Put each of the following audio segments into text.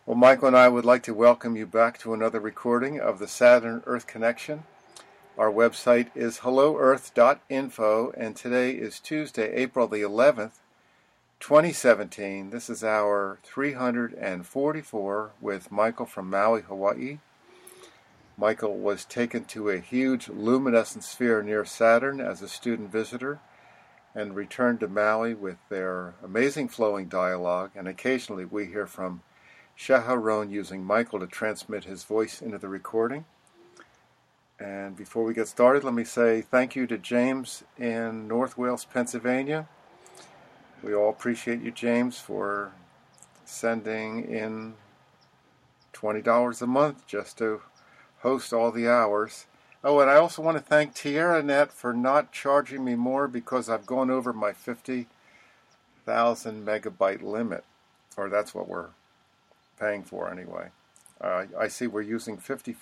Well, Michael and I would like to welcome you back to another recording of the Saturn Earth Connection. Our website is helloearth.info, and today is Tuesday, April the 11th, 2017. This is our 344 with Michael from Maui, Hawaii. Michael was taken to a huge luminescent sphere near Saturn as a student visitor and returned to Maui with their amazing flowing dialogue, and occasionally we hear from Shaharon using Michael to transmit his voice into the recording. And before we get started, let me say thank you to James in North Wales, Pennsylvania. We all appreciate you, James, for sending in $20 a month just to host all the hours. Oh, and I also want to thank TierraNet for not charging me more because I've gone over my 50,000 megabyte limit, or that's what we're paying for anyway. I see we're using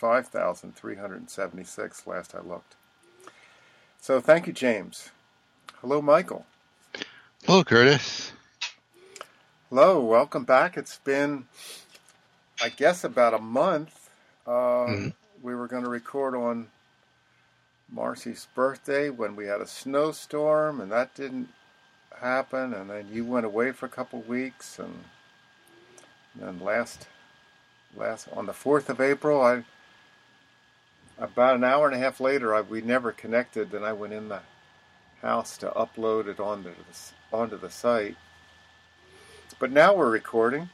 55,376 last I looked. So thank you, James. Hello, Michael. Hello, Curtis. Hello, welcome back. It's been, I guess, about a month. We were going to record on Marcy's birthday when we had a snowstorm, and that didn't happen. And then you went away for a couple weeks, and then last on the 4th of April, about an hour and a half later, we never connected. Then I went in the house to upload it onto the site. But now we're recording.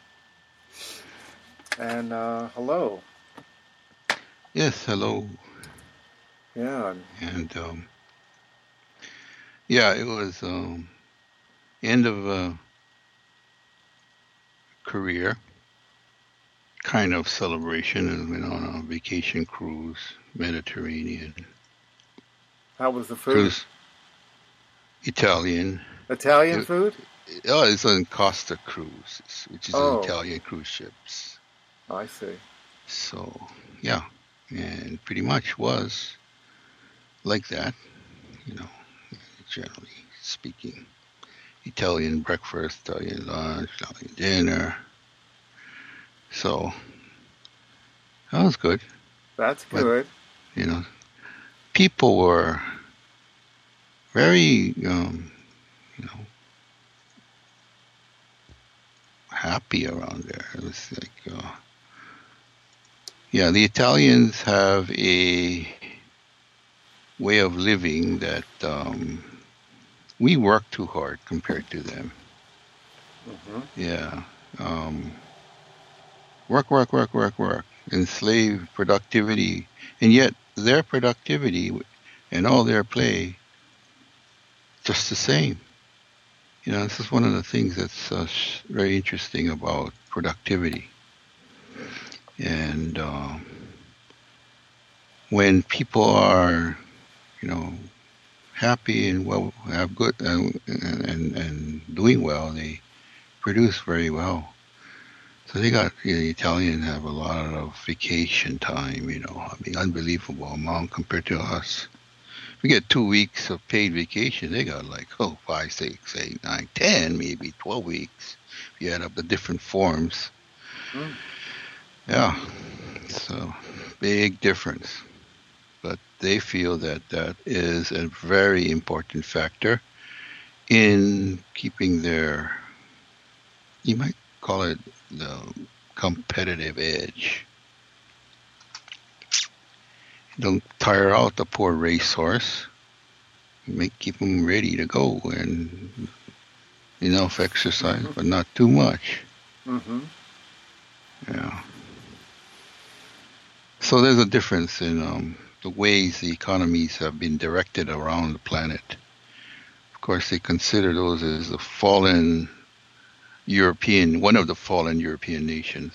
And hello. Yes, hello. Yeah. And it was end of a career kind of celebration, and went on a vacation cruise, Mediterranean. How was the food? Cruise, Italian food? Oh, it's on Costa Cruise, which is an Italian cruise ships. I see. So, yeah, and pretty much was like that, generally speaking. Italian breakfast, Italian lunch, Italian dinner. So, that was good. That's good. But, people were very, happy around there. It was like, the Italians have a way of living that we work too hard compared to them. Mm-hmm. Yeah. Work, enslave productivity, and yet their productivity and all their play just the same. This is one of the things that's very interesting about productivity. And when people are, happy and have good and doing well, they produce very well. So the Italians have a lot of vacation time, unbelievable amount compared to us. We get 2 weeks of paid vacation. They got 5, 6, 8, 9, 10, maybe 12 weeks. If you add up the different forms. Yeah. So big difference. But they feel that is a very important factor in keeping their, you might call it the competitive edge. Don't tire out the poor racehorse. Keep them ready to go and enough exercise, but not too much. Mm-hmm. Yeah. So there's a difference in the ways the economies have been directed around the planet. Of course, they consider those as the fallen one of the fallen European nations.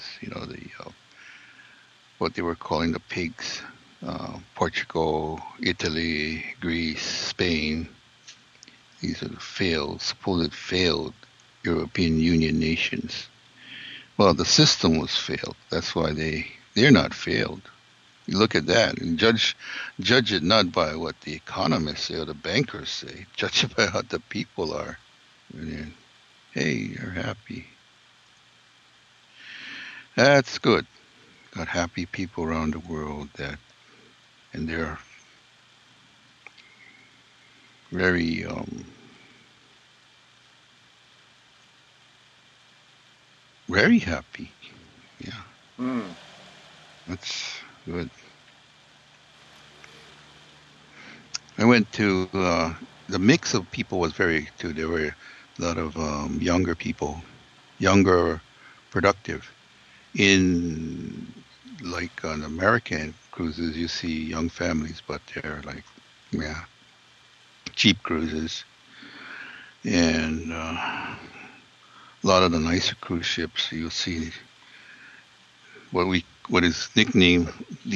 What they were calling the pigs. Portugal, Italy, Greece, Spain. These are the supposed failed European Union nations. Well, the system was failed. That's why they're not failed. You look at that and judge it not by what the economists say or the bankers say. Judge it by how the people are. And then, hey, you're happy. That's good. Got happy people around the world and they're very, very happy. Yeah, Mm. that's good. I went to the mix of people was very too. There were a lot of younger people, younger, productive. In like on American cruises, you see young families, but they're like, yeah, cheap cruises, and a lot of the nicer cruise ships you'll see what is nicknamed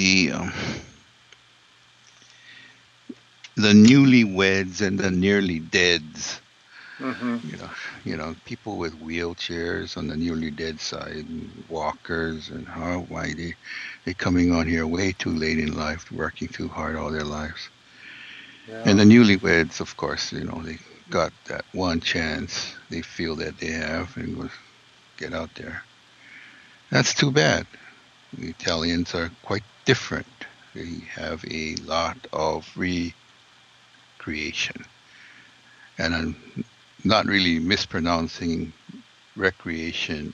the newlyweds and the nearly deads. Mm-hmm. People with wheelchairs on the newly dead side, and walkers, and why they coming on here way too late in life, working too hard all their lives. And Yeah. the newlyweds, of course, they got that one chance they feel that they have and will get out there. That's too bad. The Italians are quite different. They have a lot of recreation. And I'm not really mispronouncing recreation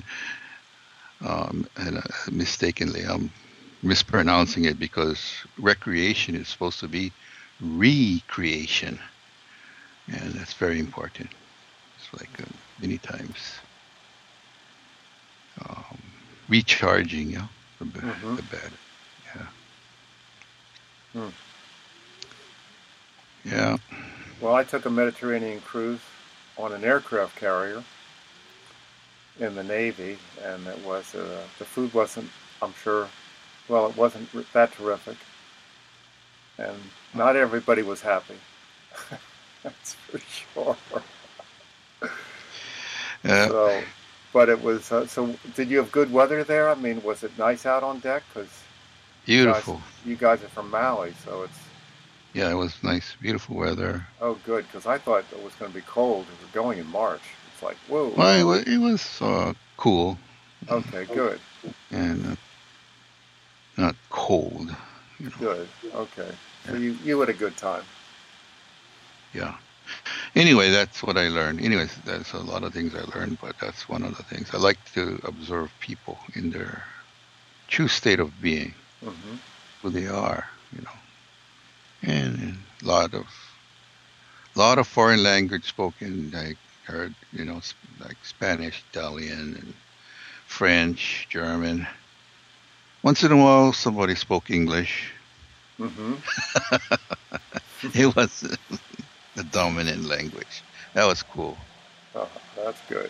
and mistakenly I'm mispronouncing it because recreation is supposed to be recreation, and that's very important. It's like many times um, recharging, Mm-hmm. the better. Yeah, Mm. yeah. Well, I took a Mediterranean cruise on an aircraft carrier in the Navy, and it was the food wasn't, I'm sure, well, it wasn't that terrific, and not everybody was happy. That's for sure. Uh, So, but it was. So, did you have good weather there? I mean, was it nice out on deck? Because you guys, Beautiful. you guys are from Maui, so it's Yeah, it was nice, beautiful weather. oh good. Because I thought it was going to be cold. We were going in March. It's like whoa. Well, it was cool Okay, good, and not cold. good. Okay, so Yeah, you had a good time. yeah. Anyway, that's what I learned. Anyways, there's a lot of things I learned, but that's one of the things. I like to observe people in their true state of being, Hmm. who they are, and a lot of foreign language spoken. I heard, like Spanish, Italian, and French, German. Once in a while, somebody spoke English. Hmm. It was the dominant language. That was cool. Oh, that's good.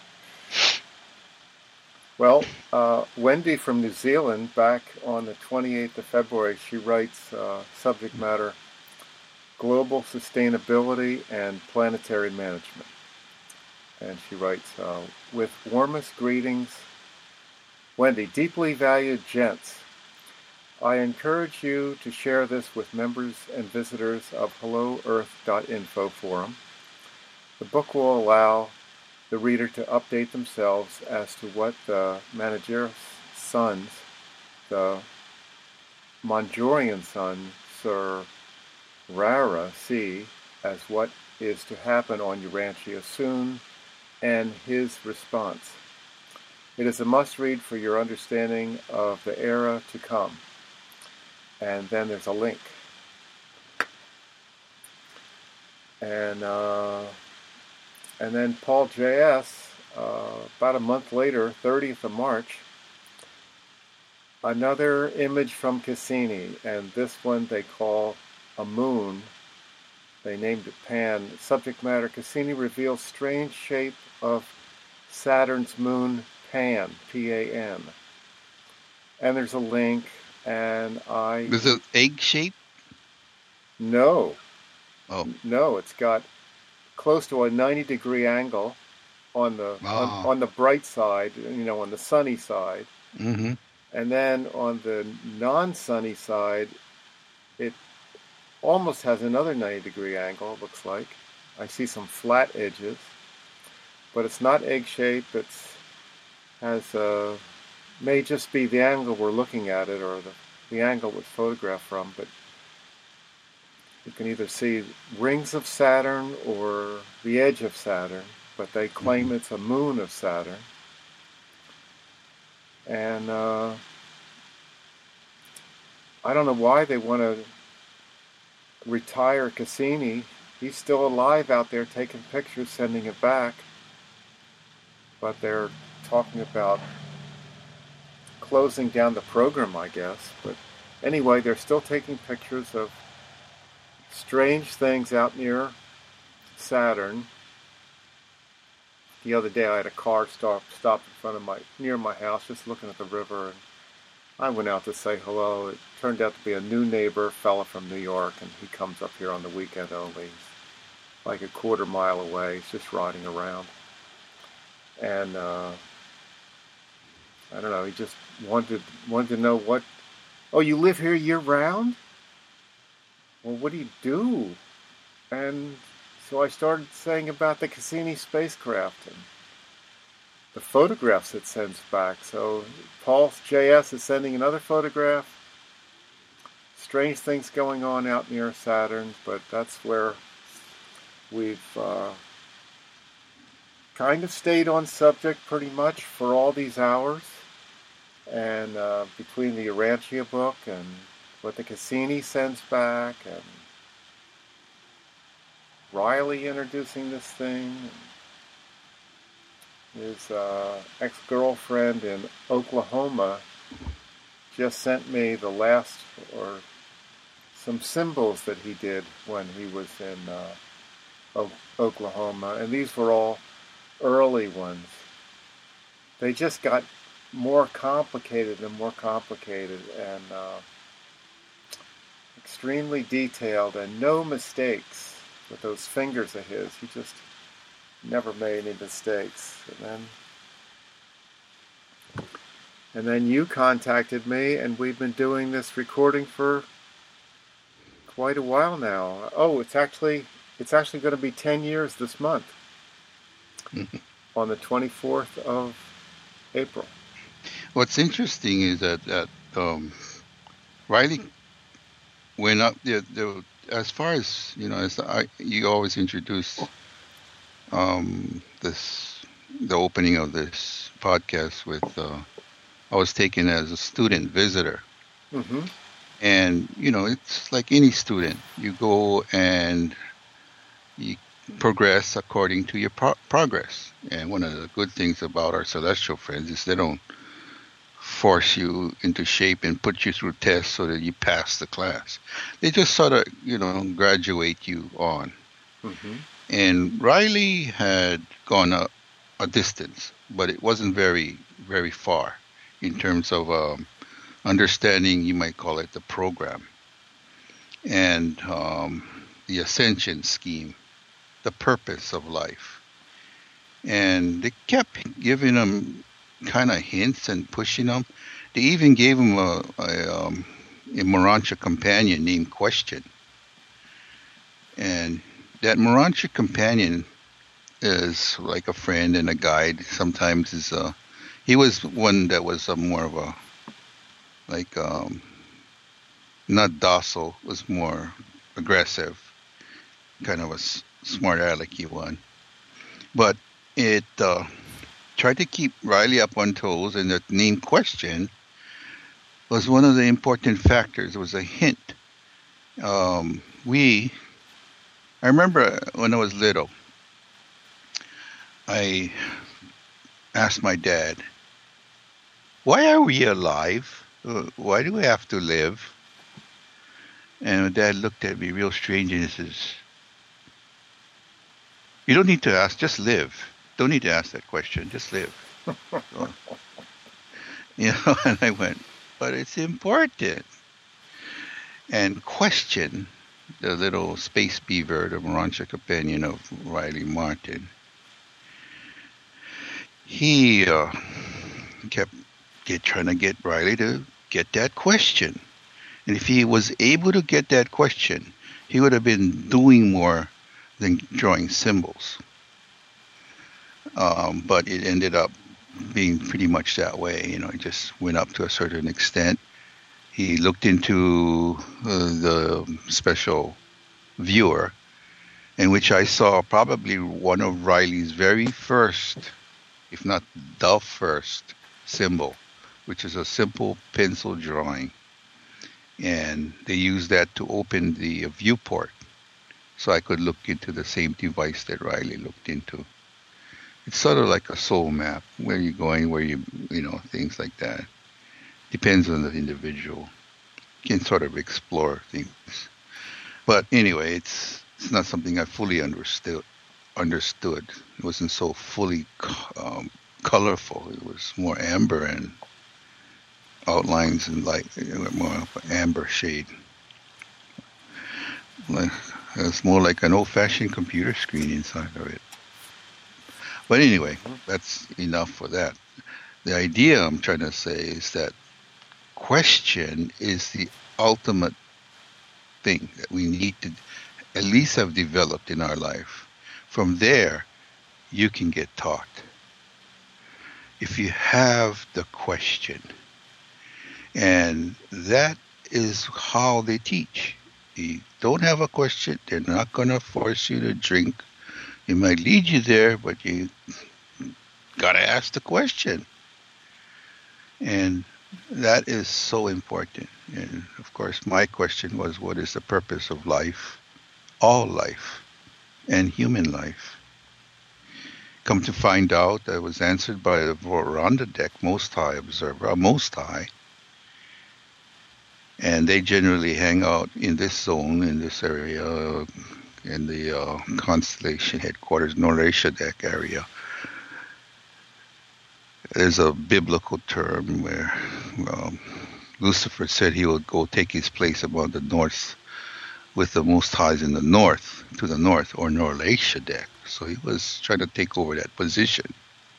Well, Wendy from New Zealand, back on the 28th of February, she writes subject matter global sustainability and planetary management. And she writes, with warmest greetings, Wendy, deeply valued gents, I encourage you to share this with members and visitors of HelloEarth.info forum. The book will allow the reader to update themselves as to what the Manager sons, the Manjorian son, Sir Rara, see as what is to happen on Urantia soon and his response. It is a must-read for your understanding of the era to come. And then there's a link. And then Paul J.S., about a month later, 30th of March, another image from Cassini, and this one they call a moon. They named it Pan. Subject matter, Cassini reveals strange shape of Saturn's moon, Pan, P-A-N. And there's a link, and Was it egg shaped? no, Oh, no, it's got close to a 90-degree angle on the ah, on the bright side, on the sunny side, mm-hmm. and then on the non-sunny side, it almost has another 90-degree angle. It looks like I see some flat edges, but it's not egg-shaped. It has may just be the angle we're looking at it or the angle it was photographed from, but you can either see rings of Saturn or the edge of Saturn, but they claim it's a moon of Saturn. And I don't know why they want to retire Cassini. He's still alive out there taking pictures, sending it back. But they're talking about closing down the program, I guess. But anyway, they're still taking pictures of strange things out near Saturn. The other day I had a car stopped in front of near my house, just looking at the river, and I went out to say hello. It turned out to be a new neighbor, fella from New York, and he comes up here on the weekend only. He's like a quarter mile away. He's just riding around. And I don't know, he just wanted to know what, oh, you live here year round? Well, what do you do? And so I started saying about the Cassini spacecraft and the photographs it sends back. So Paul JS is sending another photograph. Strange things going on out near Saturn, but that's where we've kind of stayed on subject pretty much for all these hours. And between the Urantia book and what the Cassini sends back, and Riley introducing this thing, his ex-girlfriend in Oklahoma just sent me the last, or some symbols that he did when he was in Oklahoma, and these were all early ones. They just got more complicated and more complicated, and extremely detailed, and no mistakes with those fingers of his. He just never made any mistakes. And then you contacted me, and we've been doing this recording for quite a while now. Oh, it's actually going to be 10 years this month, on the 24th of April. What's interesting is that Riley went up there. As far as you know, you always introduce the opening of this podcast with. I was taken as a student visitor, and it's like any student. You go and you progress according to your progress. And one of the good things about our celestial friends is they don't force you into shape and put you through tests so that you pass the class. They just sort of, graduate you on. And Riley had gone a distance, but it wasn't very, very far in terms of understanding, you might call it, the program and the ascension scheme, the purpose of life. And they kept giving him kind of hints and pushing him. They even gave him a Morancha companion named Question. And that Morancha companion is like a friend and a guide. Sometimes he was one that was more of a, like, not docile, was more aggressive, kind of a smart alecky one. But it tried to keep Riley up on toes, and the name Question was one of the important factors. It was a hint. I remember when I was little, I asked my dad, why are we alive? Why do we have to live? And my dad looked at me real strange and he says, you don't need to ask, just live. Don't need to ask that question, just live. So, and I went, but it's important. And Question, the little space beaver, the Morancha companion of Riley Martin, he kept trying to get Riley to get that question. And if he was able to get that question, he would have been doing more than drawing symbols. But it ended up being pretty much that way. It just went up to a certain extent. He looked into the special viewer, in which I saw probably one of Riley's very first, if not the first, symbol, which is a simple pencil drawing. And they used that to open the viewport, so I could look into the same device that Riley looked into. It's sort of like a soul map, where you're going, things like that. Depends on the individual. You can sort of explore things. But anyway, it's not something I fully understood. It wasn't so fully colorful. It was more amber and outlines and light, more of an amber shade. It's more like an old-fashioned computer screen inside of it. But anyway, that's enough for that. The idea I'm trying to say is that question is the ultimate thing that we need to at least have developed in our life. From there, you can get taught. If you have the question, and that is how they teach. You don't have a question, they're not going to force you to drink. It might lead you there, but you got to ask the question. And that is so important. And of course, my question was, what is the purpose of life? All life and human life. Come to find out, I was answered by the Veranda Deck Most High Observer, Most High. And they generally hang out in this zone, in this area, in the constellation headquarters, Norlatia Deck area. There's a biblical term where Lucifer said he would go take his place among the north, with the Most Highs in the north, to the north, or Norlatia Deck. So he was trying to take over that position.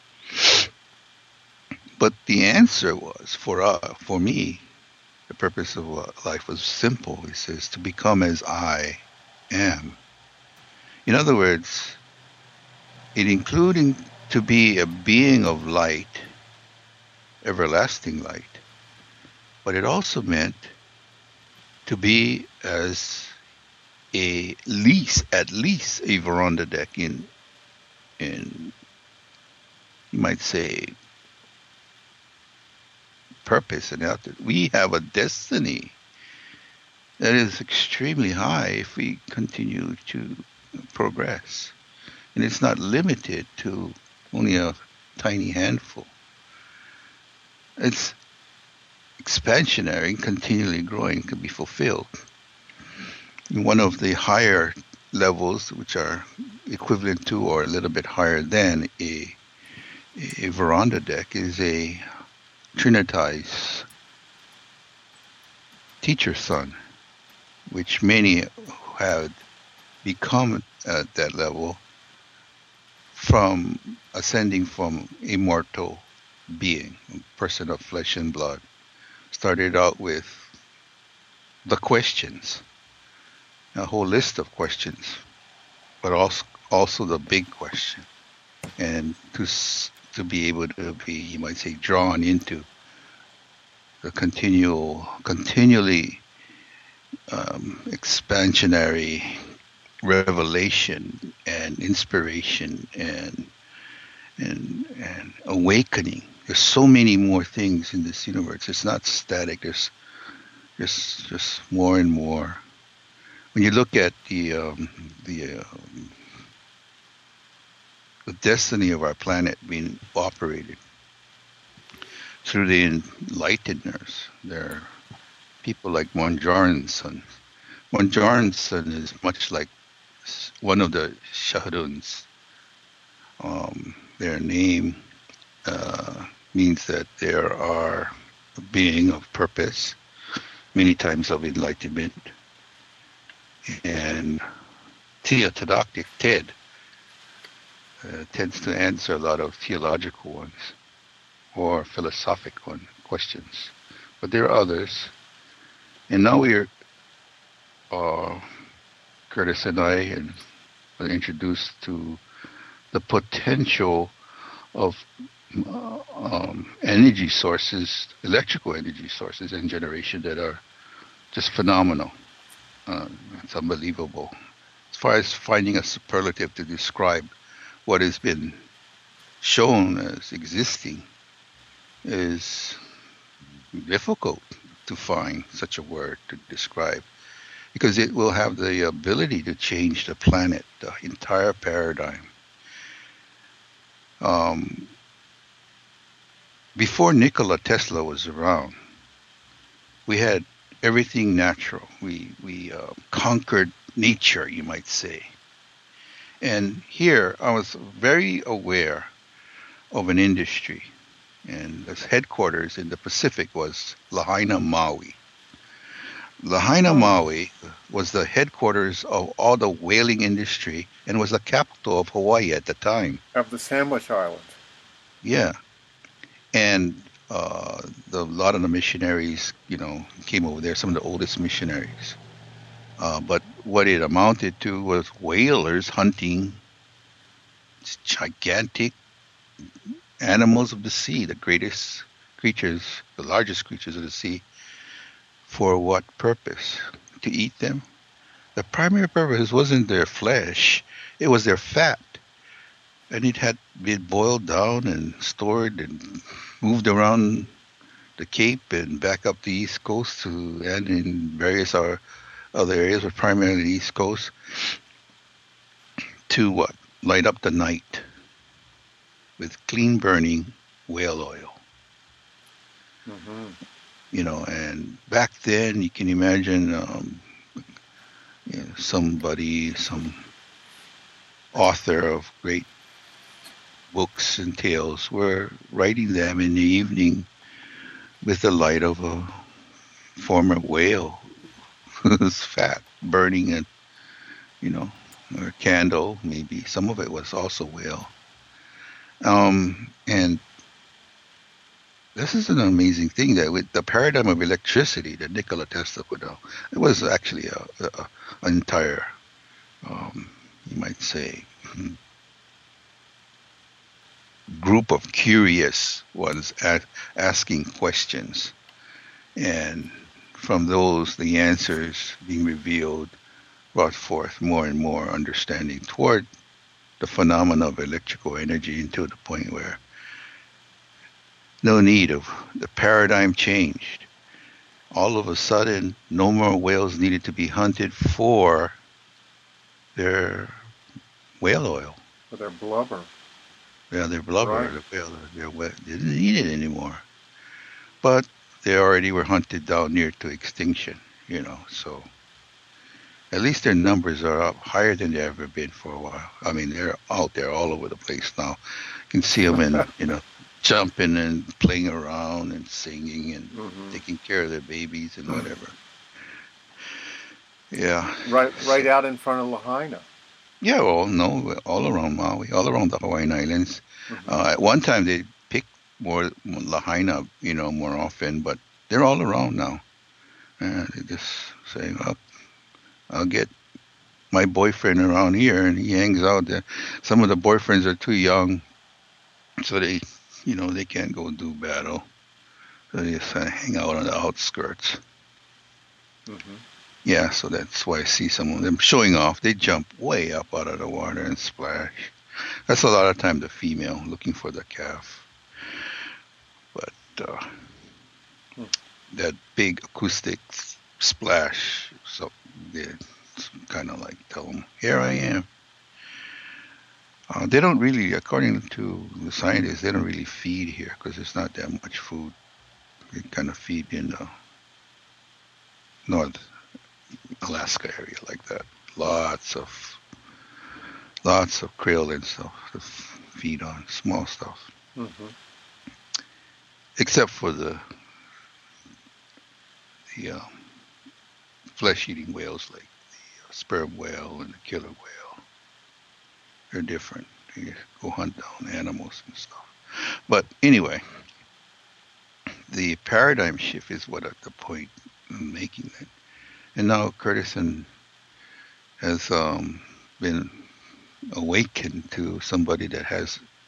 But the answer was, for me, the purpose of life was simple. He says, to become as I am. In other words, it including to be a being of light, everlasting light, but it also meant to be as at least a Veranda Deck in you might say purpose and out. We have a destiny that is extremely high if we continue to progress. And it's not limited to only a tiny handful. It's expansionary and continually growing, can be fulfilled. In one of the higher levels, which are equivalent to or a little bit higher than a Veranda Deck, is a Trinitized teacher son, which many had become at that level from ascending from immortal being, a person of flesh and blood. Started out with the questions, a whole list of questions, but also the big question, and to be able to be, you might say, drawn into the continually expansionary revelation and inspiration and awakening. There's so many more things in this universe. It's not static. There's just more and more. When you look at the destiny of our planet being operated through the enlighteners, there are people like Monjarinson. Monjarinson is much like one of the Shahaduns. Their name means that there are a being of purpose, many times of enlightenment, and Theotodoctic Ted tends to answer a lot of theological ones or philosophical questions. But there are others. And now we're, Curtis and I, were introduced to the potential of energy sources, electrical energy sources and generation that are just phenomenal. It's unbelievable. As far as finding a superlative to describe what has been shown as existing is difficult to find such a word to describe because it will have the ability to change the planet, the entire paradigm. Before Nikola Tesla was around, we had everything natural. We conquered nature, you might say. And here I was very aware of an industry, and its headquarters in the Pacific was Lahaina, Maui. Lahaina, Maui was the headquarters of all the whaling industry and was the capital of Hawaii at the time. Of the Sandwich Islands. Yeah. And a lot of the missionaries, came over there, some of the oldest missionaries. But what it amounted to was whalers hunting gigantic animals of the sea, the greatest creatures, the largest creatures of the sea. For what purpose? To eat them? The primary purpose wasn't their flesh, it was their fat. And it had been boiled down and stored and moved around the Cape and back up the East Coast and in various other areas, but primarily the East Coast, to what? Light up the night with clean burning whale oil. And back then you can imagine some author of great books and tales were writing them in the evening with the light of a former whale whose fat burning and or a candle, maybe some of it was also whale. And this is an amazing thing that with the paradigm of electricity that Nikola Tesla put out, it was actually an entire, you might say, group of curious ones asking questions. And from those, the answers being revealed brought forth more and more understanding toward the phenomena of electrical energy until the point where no need of the paradigm changed. All of a sudden, no more whales needed to be hunted for their whale oil. For their blubber. Yeah, their blubber. Right. They didn't need it anymore. But they already were hunted down near to extinction, so at least their numbers are up higher than they've ever been for a while. I mean, they're out there all over the place now. You can see them in, jumping and playing around and singing and taking care of their babies and whatever. Yeah. Right out in front of Lahaina. Yeah, all around Maui, all around the Hawaiian Islands. At one time they picked more Lahaina, more often, but they're all around now. And they just say, well, I'll get my boyfriend around here, and he hangs out there. Some of the boyfriends are too young, so they can't go do battle. So they just hang out on the outskirts. Yeah, so that's why I see some of them showing off. They jump way up out of the water and splash. That's a lot of time the female looking for the calf. But that big acoustic splash, so they kind of like tell them, here I am. They don't really, according to the scientists, they don't really feed here because there's not that much food. They kind of feed in the North Alaska area like that. Lots of krill and stuff to feed on, small stuff. Except for the flesh-eating whales like the sperm whale and the killer whale. They're different. They go hunt down animals and stuff. But anyway, the paradigm shift is what at the point I'm making that. And now Curtison has been awakened to somebody that has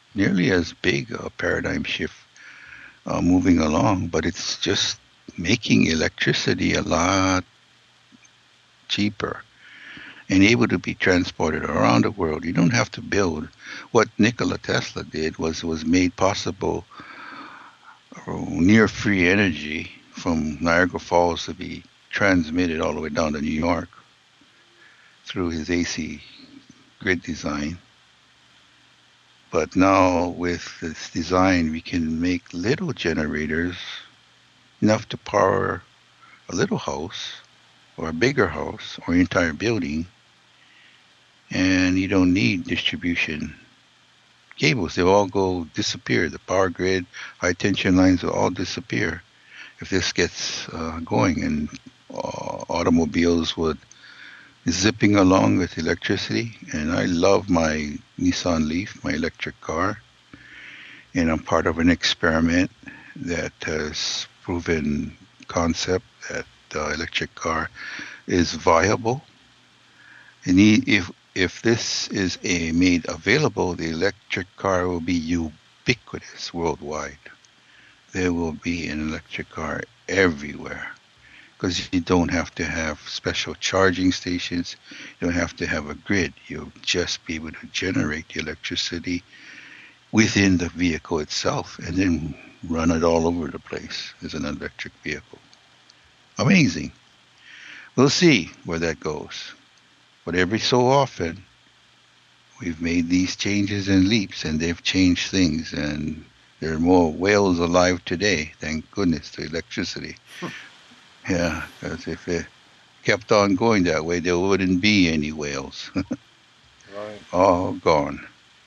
nearly as big a paradigm shift moving along, but it's just making electricity a lot cheaper and able to be transported around the world. You don't have to build. What Nikola Tesla did was made possible near free energy from Niagara Falls to be transmitted all the way down to New York through his AC grid design. But now with this design, we can make little generators enough to power a little house or a bigger house or entire building, and you don't need distribution cables. They'll all disappear. The power grid, high tension lines will all disappear if this gets going, and automobiles would zipping along with electricity. And I love my Nissan Leaf, my electric car, and I'm part of an experiment that has proven concept that the electric car is viable. And if this is made available, the electric car will be ubiquitous worldwide. There will be an electric car everywhere because you don't have to have special charging stations. You don't have to have a grid. You'll just be able to generate the electricity within the vehicle itself and then run it all over the place as an electric vehicle. Amazing. We'll see where that goes. But every so often, we've made these changes and leaps, and they've changed things, and there are more whales alive today, thank goodness, to electricity. Yeah, because if it kept on going that way, there wouldn't be any whales. Right. All gone.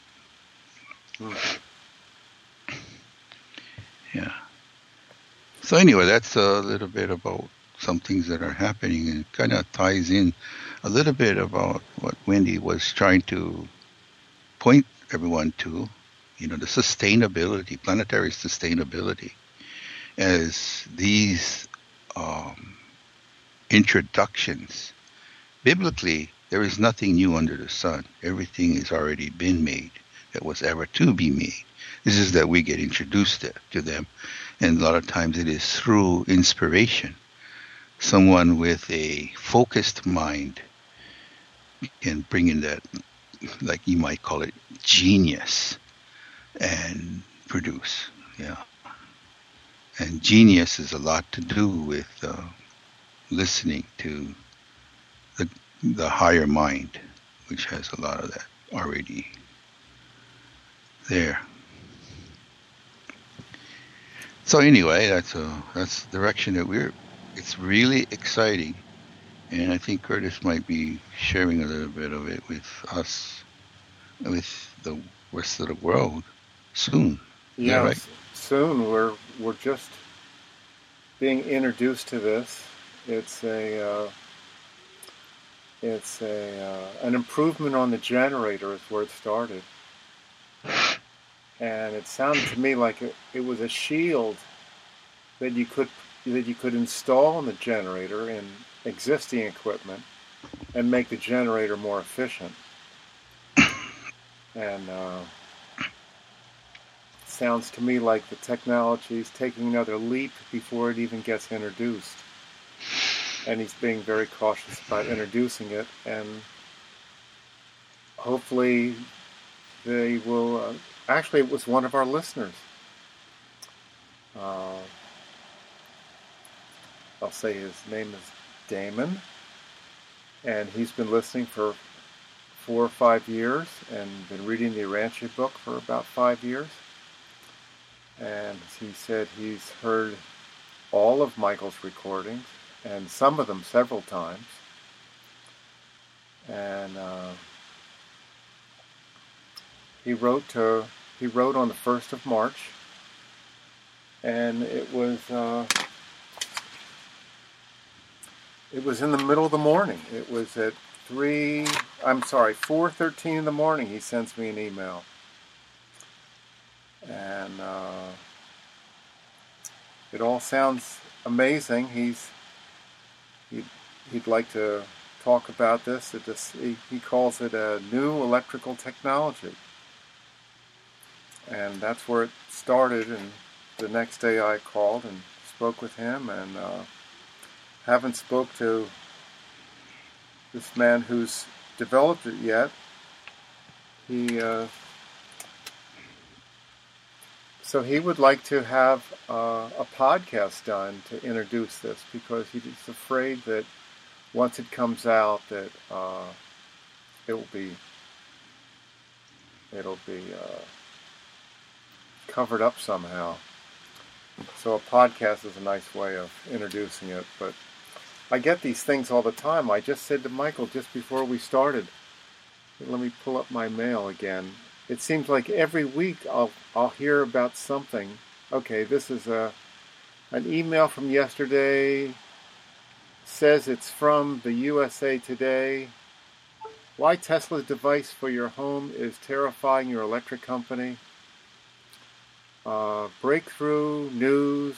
Yeah. So anyway, that's a little bit about some things that are happening, and it kind of ties in a little bit about what Wendy was trying to point everyone to, the sustainability, planetary sustainability, as these introductions. Biblically, there is nothing new under the sun. Everything has already been made that was ever to be made. This is that we get introduced to them, and a lot of times it is through inspiration. Someone with a focused mind can bring in that, like you might call it, genius, and produce. Yeah. And genius is a lot to do with listening to the higher mind, which has a lot of that already there. So anyway, that's the direction that it's really exciting. And I think Curtis might be sharing a little bit of it with us, with the rest of the world soon. Yeah, right? Soon. We're just being introduced to this. It's an improvement on the generator is where it started, and it sounded to me like it was a shield that you could install on the generator in existing equipment and make the generator more efficient. And sounds to me like the technology is taking another leap before it even gets introduced. And he's being very cautious about introducing it, and hopefully they will. Actually, it was one of our listeners. I'll say his name is Damon, and he's been listening for 4 or 5 years and been reading the Urantia book for about 5 years. And he said he's heard all of Michael's recordings, and some of them several times. And he wrote on the 1st of March, and it was in the middle of the morning. It was at 4:13 in the morning. He sends me an email, and it all sounds amazing. He'd like to talk about this. He calls it a new electrical technology. And that's where it started. And the next day I called and spoke with him, and haven't spoke to this man who's developed it yet. So he would like to have a podcast done to introduce this, because he's afraid that once it comes out that it'll be covered up somehow. So a podcast is a nice way of introducing it. But I get these things all the time. I just said to Michael just before we started, let me pull up my mail again. It seems like every week I'll hear about something. Okay, this is an email from yesterday. Says it's from the USA Today. Why Tesla's device for your home is terrifying your electric company. Breakthrough news.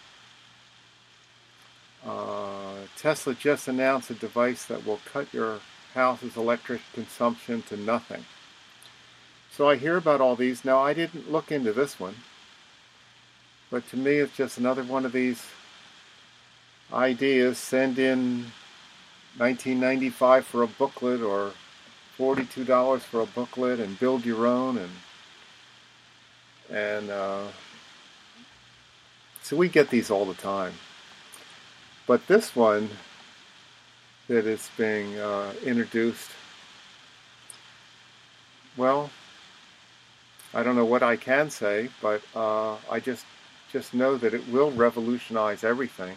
Tesla just announced a device that will cut your house's electric consumption to nothing. So I hear about all these. Now, I didn't look into this one, but to me it's just another one of these ideas. Send in $19.95 for a booklet, or $42 for a booklet, and build your own. And so we get these all the time. But this one that is being introduced, well, I don't know what I can say, but I just know that it will revolutionize everything.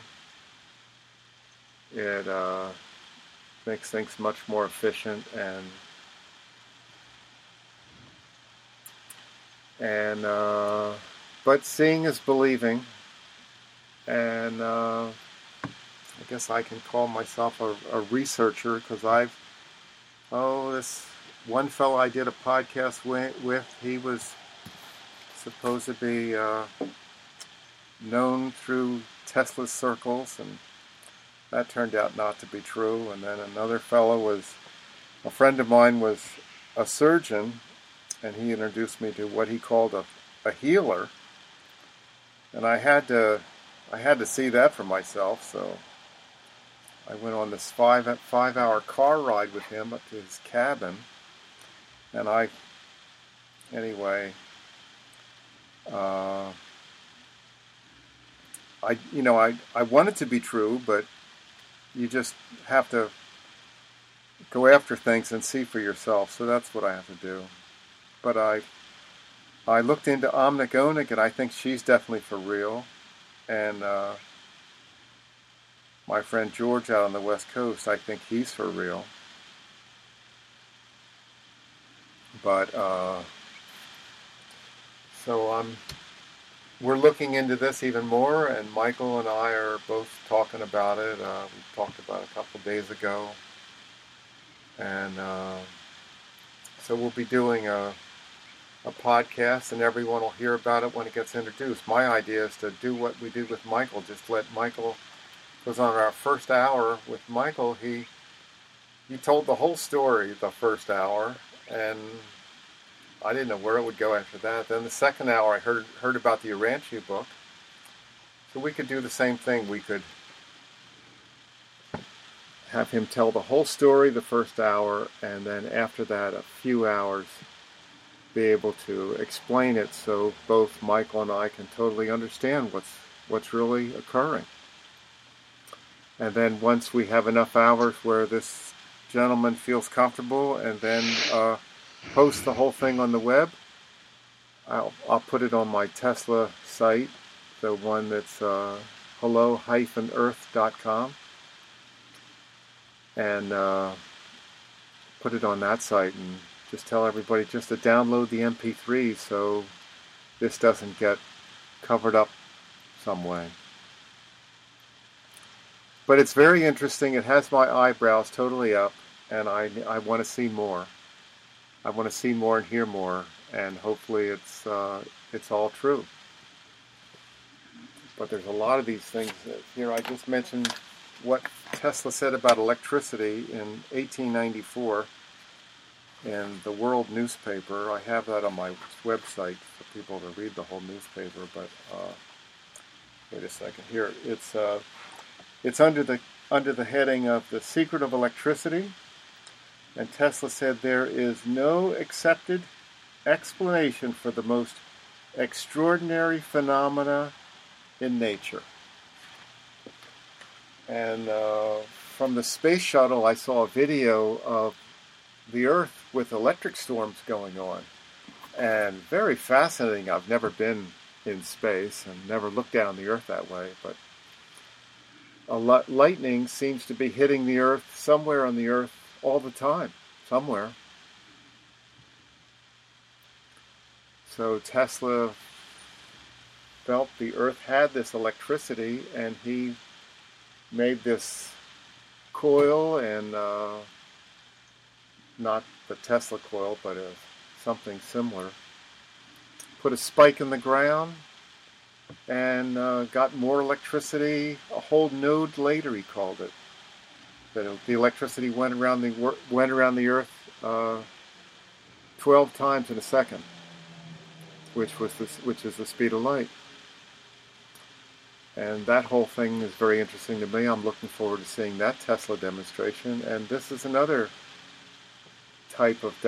It makes things much more efficient, but seeing is believing, and I guess I can call myself a researcher, because this one fellow I did a podcast with, he was supposed to be known through Tesla circles, and that turned out not to be true. And then another fellow a friend of mine was a surgeon, and he introduced me to what he called a healer, and I had to see that for myself. So I went on this 5-hour car ride with him up to his cabin, and I want it to be true, but you just have to go after things and see for yourself. So that's what I have to do. But I looked into Omnic Onik, and I think she's definitely for real. And my friend George out on the West Coast, I think he's for real. But we're looking into this even more, and Michael and I are both talking about it. We talked about it a couple days ago, and so we'll be doing a podcast, and everyone will hear about it when it gets introduced. My idea is to do what we did with Michael. Just let Michael, because on our first hour with Michael, he told the whole story the first hour, and I didn't know where it would go after that. Then the second hour, I heard about the Urantia book. So we could do the same thing. We could have him tell the whole story the first hour, and then after that, a few hours, be able to explain it so both Michael and I can totally understand what's really occurring. And then once we have enough hours where this gentleman feels comfortable, and then post the whole thing on the web, I'll put it on my Tesla site, the one that's hello-earth.com, and put it on that site, and just tell everybody just to download the MP3 so this doesn't get covered up some way. But it's very interesting. It has my eyebrows totally up, and I want to see more. I want to see more and hear more, and hopefully it's all true. But there's a lot of these things here. I just mentioned what Tesla said about electricity in 1894. in the World newspaper. I have that on my website for people to read the whole newspaper. But wait a second. Here, it's under the heading of The Secret of Electricity, and Tesla said there is no accepted explanation for the most extraordinary phenomena in nature. And from the space shuttle, I saw a video of the Earth with electric storms going on, and very fascinating. I've never been in space and never looked down the Earth that way, but lightning seems to be hitting the Earth somewhere on the Earth all the time, somewhere. So Tesla felt the Earth had this electricity, and he made this coil, and not the Tesla coil, but something similar. Put a spike in the ground, and got more electricity. A whole node later, he called it. That the electricity went around the Earth 12 times in a second, which is the speed of light. And that whole thing is very interesting to me. I'm looking forward to seeing that Tesla demonstration. And this is another type of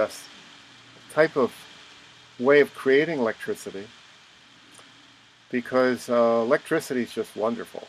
way of creating electricity, because electricity is just wonderful.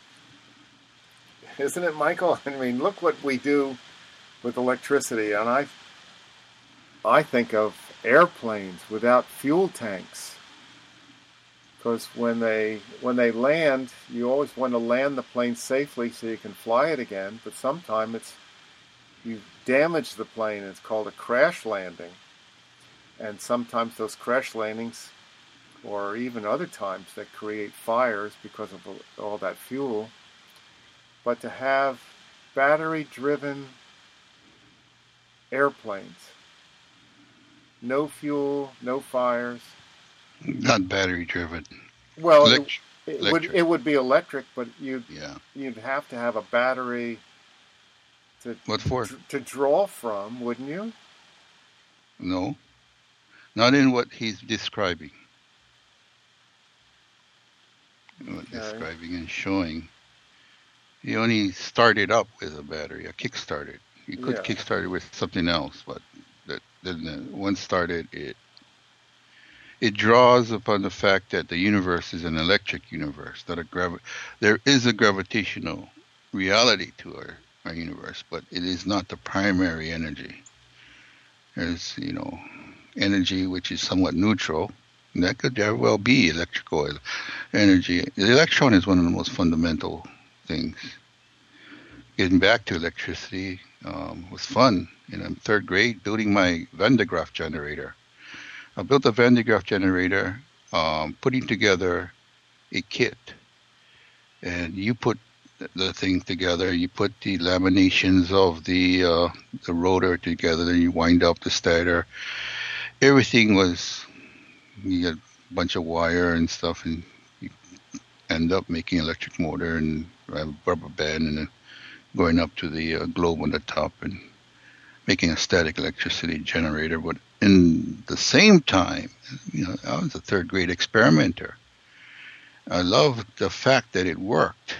Isn't it, Michael? I mean, look what we do with electricity. And I think of airplanes without fuel tanks. Because when they land, you always want to land the plane safely so you can fly it again. But sometimes you damage the plane. It's called a crash landing. And sometimes those crash landings, or even other times, that create fires because of all that fuel. But to have battery-driven airplanes, no fuel, no fires. Not battery driven. Well, it would be electric, but you'd have to have a battery What for? to draw from, wouldn't you? No, not in what he's describing. Describing and showing. He only started up with a battery, a kick-started. You could kick-start it with something else, but once started, it draws upon the fact that the universe is an electric universe, there is a gravitational reality to our universe, but it is not the primary energy. There's, energy which is somewhat neutral, and that could very well be electrical energy. The electron is one of the most fundamental things. Getting back to electricity was fun. In third grade, building my Van de Graaff generator. I built a Van de Graaff generator, putting together a kit. And you put the thing together, you put the laminations of the rotor together, then you wind up the stator. Everything you get a bunch of wire and stuff, and you end up making an electric motor and a rubber band, and then going up to the globe on the top and making a static electricity generator. But in the same time, I was a third grade experimenter. I loved the fact that it worked.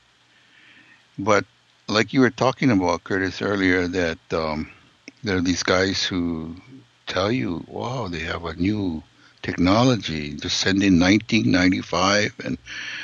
But like you were talking about, Curtis, earlier, that there are these guys who tell you, wow, they have a new technology, just send in 1995, and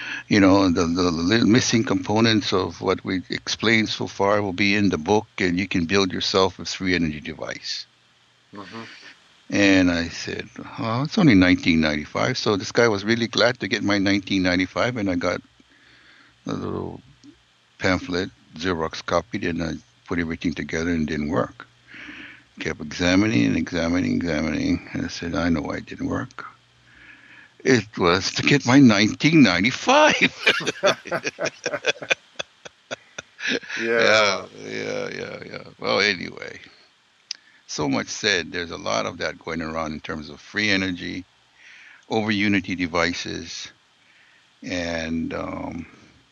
the missing components of what we explained so far will be in the book, and you can build yourself a free energy device. Mm-hmm. And I said, oh, it's only 1995. So this guy was really glad to get my 1995, and I got a little pamphlet, Xerox copied, and I put everything together, and it didn't work. Kept examining, and I said, I know why it didn't work. It was to get my 1995. Yeah. Well, anyway, so much said. There's a lot of that going around in terms of free energy, over unity devices, and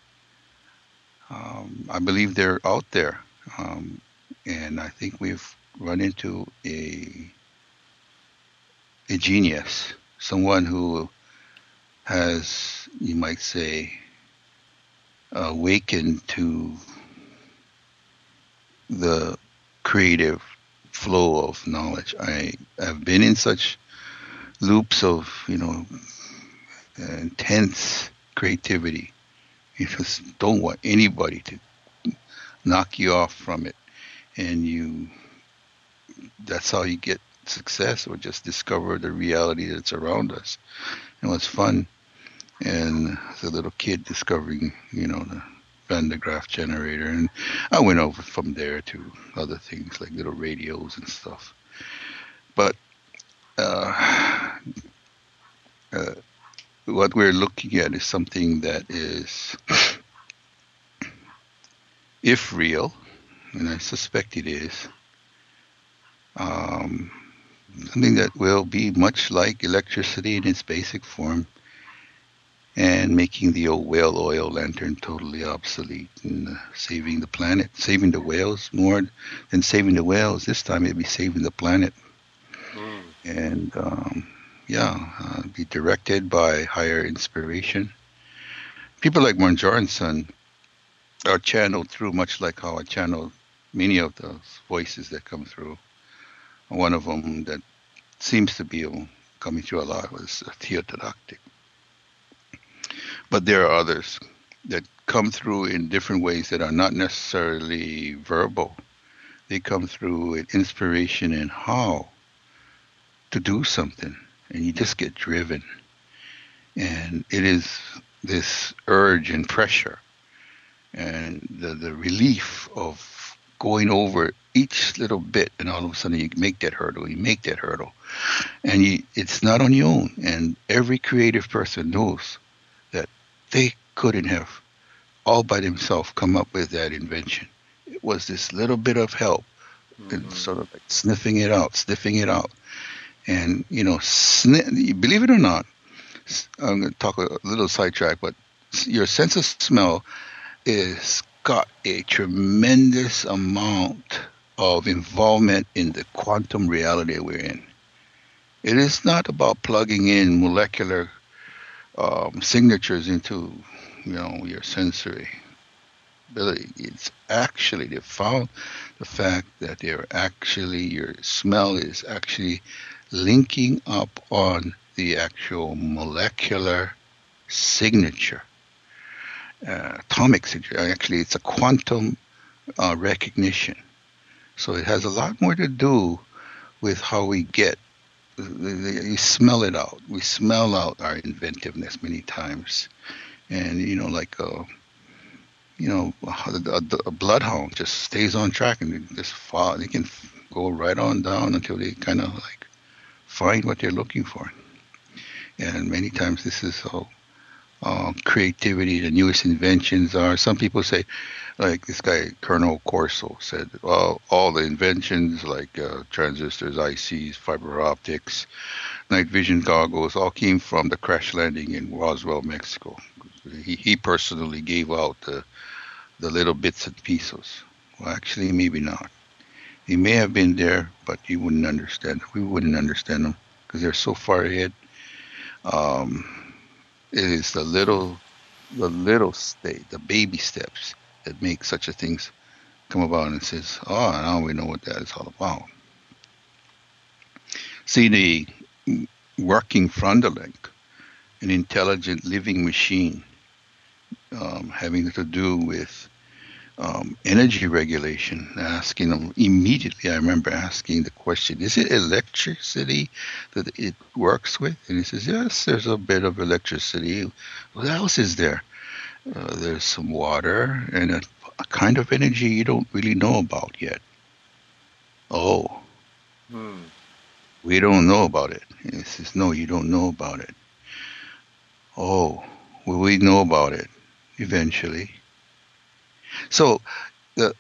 I believe they're out there. And I think we've run into a genius, someone who has, you might say, awakened to the creative flow of knowledge. I have been in such loops of, intense creativity. You just don't want anybody to knock you off from it, and that's how you get success, or just discover the reality that's around us. It was fun, and as a little kid discovering, the Van de Graaff generator, and I went over from there to other things like little radios and stuff. But what we're looking at is something that is, if real, and I suspect it is, something that will be much like electricity in its basic form, and making the old whale oil lantern totally obsolete, and saving the planet, saving the whales more than saving the whales. This time it'd be saving the planet. And be directed by higher inspiration. People like Marjoranson are channeled through, much like how I channeled many of those voices that come through. One of them that seems to be coming through a lot was Theodactic. But there are others that come through in different ways that are not necessarily verbal. They come through with inspiration in how to do something, and you just get driven. And it is this urge and pressure and the relief of going over each little bit, and all of a sudden you make that hurdle, and it's not on your own. And every creative person knows that they couldn't have all by themselves come up with that invention. It was this little bit of help, and sort of like sniffing it out. And, believe it or not, I'm going to talk a little sidetrack, but your sense of smell is got a tremendous amount of involvement in the quantum reality we're in. It is not about plugging in molecular signatures into, your sensory ability. It's actually, they found the fact that your smell is actually linking up on the actual molecular signature, atomic signature. Actually, it's a quantum recognition. So it has a lot more to do with how we get. You smell it out. We smell out our inventiveness many times, and a bloodhound just stays on track, and they can go right on down until they kind of like find what they're looking for. And many times this is how creativity, the newest inventions are. Some people say, like this guy, Colonel Corso, said, well, all the inventions like transistors, ICs, fiber optics, night vision goggles, all came from the crash landing in Roswell, Mexico. He personally gave out the little bits and pieces. Well, actually, maybe not. He may have been there, but you wouldn't understand. We wouldn't understand them because they're so far ahead. It is the little state, the baby steps that make such a things come about, and says, oh, now we know what that is all about. See, the working Frontalink, an intelligent living machine, having to do with energy regulation, asking them immediately. I remember asking the question, is it electricity that it works with? And he says, yes, there's a bit of electricity. What else is there? There's some water and a kind of energy you don't really know about yet. Oh, we don't know about it. And he says, no, you don't know about it. Oh, will we know about it eventually? So the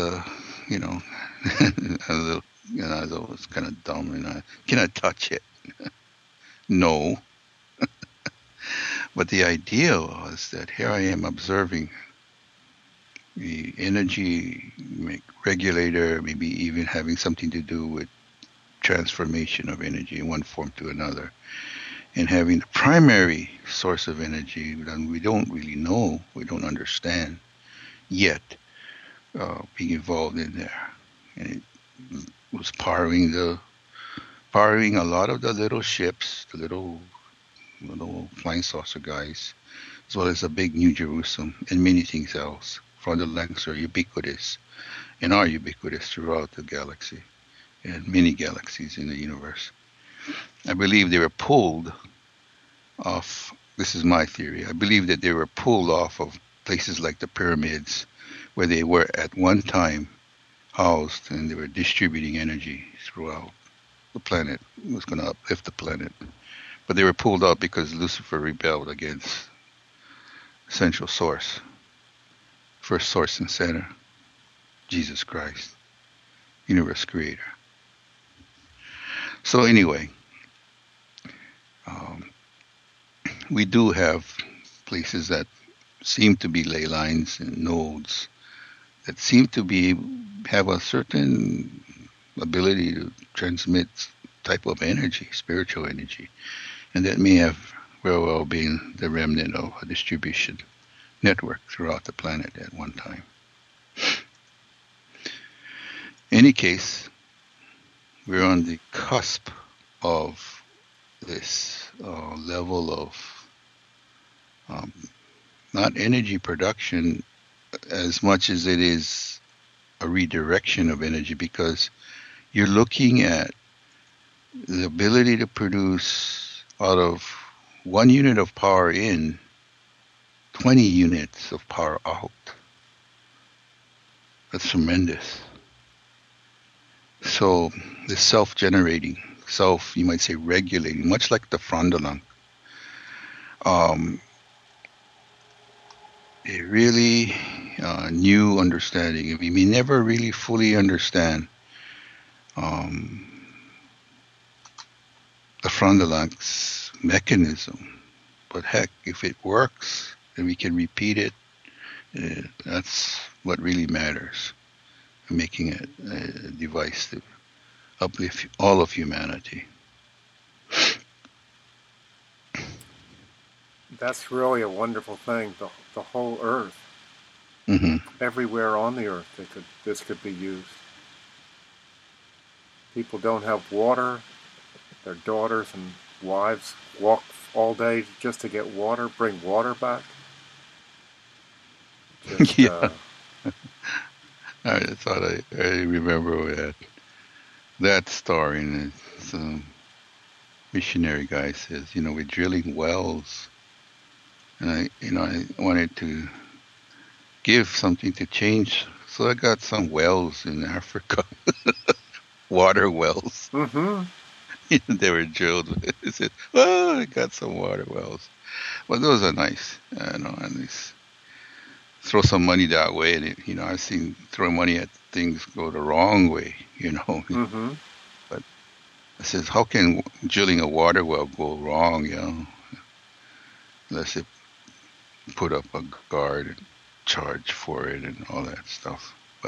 I was kind of dumb, and can I touch it? No. But the idea was that here I am observing the energy regulator, maybe even having something to do with transformation of energy in one form to another, and having the primary source of energy that we don't really know, we don't understand yet, being involved in there. And it was powering a lot of the little ships, the little flying saucer guys, as well as the big New Jerusalem and many things else. Frontal lengths are ubiquitous and are ubiquitous throughout the galaxy and many galaxies in the universe. I believe they were pulled off. This is my theory. I believe that they were pulled off of places like the pyramids, where they were at one time housed, and they were distributing energy throughout the planet. It was going to uplift the planet. But they were pulled out because Lucifer rebelled against central source, first source and center, Jesus Christ, universe creator. So anyway, we do have places that seem to be ley lines and nodes that seem to have a certain ability to transmit type of energy, spiritual energy, and that may have very well been the remnant of a distribution network throughout the planet at one time. In any case, we're on the cusp of this level of not energy production as much as it is a redirection of energy, because you're looking at the ability to produce out of 1 unit of power in 20 units of power out. That's tremendous. So the self-generating, you might say regulating, much like the Frondalang, a really new understanding. We may never really fully understand the Frondalang's mechanism, but heck, if it works and we can repeat it, that's what really matters. Making it a device to uplift all of humanity. That's really a wonderful thing. The whole Earth, everywhere on the Earth, this could be used. People don't have water. Their daughters and wives walk all day just to get water, bring water back. Just, yeah. I thought I remember that story, and some missionary guy says, we're drilling wells, and I wanted to give something to change, so I got some wells in Africa, water wells. They were drilled. He said, "Oh, I got some water wells." Well, those are nice, at least. Throw some money that way, and I've seen throwing money at things go the wrong way, But I says, how can drilling a water well go wrong, unless it put up a guard and charge for it and all that stuff. But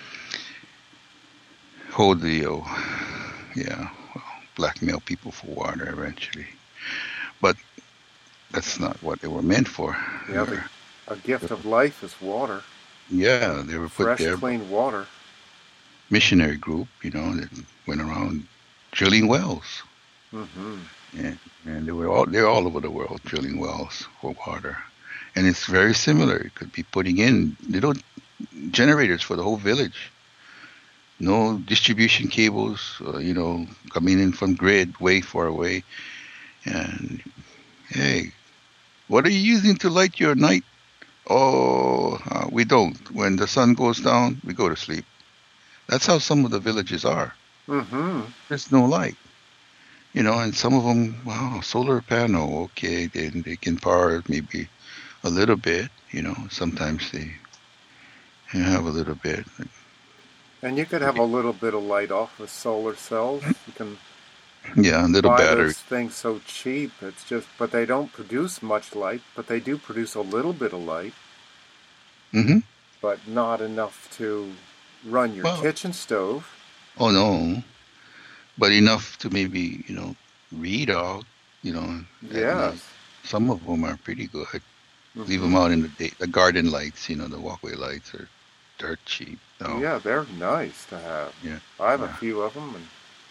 blackmail people for water eventually. But that's not what they were meant for. Yeah, a gift of life is water. Yeah, they were put there. Fresh, clean water. Missionary group, that went around drilling wells. And they're all over the world drilling wells for water. And it's very similar. It could be putting in little generators for the whole village. No distribution cables, coming in from grid way far away. And hey, what are you using to light your night? Oh, we don't. When the sun goes down, we go to sleep. That's how some of the villages are. There's no light. And some of them, solar panel, okay, then they can power maybe a little bit, sometimes they have a little bit. And you could have a little bit of light off with solar cells. You can a little buy battery. Those things so cheap. But they don't produce much light, but they do produce a little bit of light. but not enough to run your Well, kitchen stove. oh no, but enough to maybe, read out, at night. Yes. Some of them are pretty good. Leave Hmm. them out in the day. The garden lights, the walkway lights are dirt cheap. No, Yeah, they're nice to have. yeah, I have a yeah. few of them, and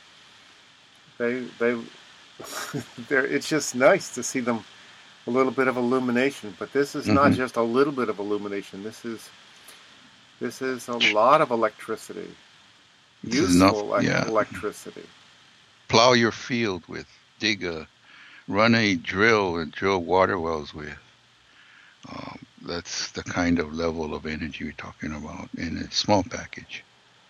they they're, it's just nice to see them a little bit of illumination. But this is not hmm just a little bit of illumination. This is a lot of electricity, This is enough. useful Yeah. electricity. Plow your field with, run a drill and drill water wells with. That's the kind of level of energy we're talking about in a small package.